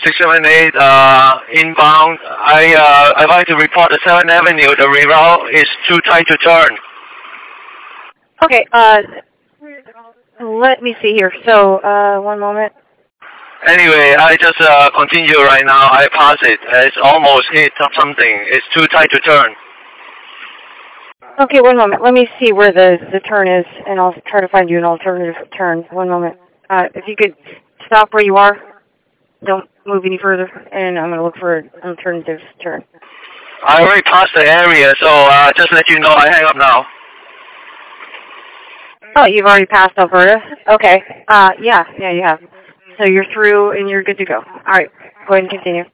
678 inbound. I'd like to report the 7th Avenue. The reroute is too tight to turn. Okay, let me see here. So, one moment. Anyway, I just continue right now. I pass it. It's almost hit something. It's too tight to turn. Okay, one moment. Let me see where the turn is, and I'll try to find you an alternative turn. One moment. If you could stop where you are, don't move any further, and I'm going to look for an alternative turn. I already passed the area, so just let you know I hang up now. Oh, you've already passed Alberta? Okay. Yeah, you have. So you're through, and you're good to go. All right, go ahead and continue.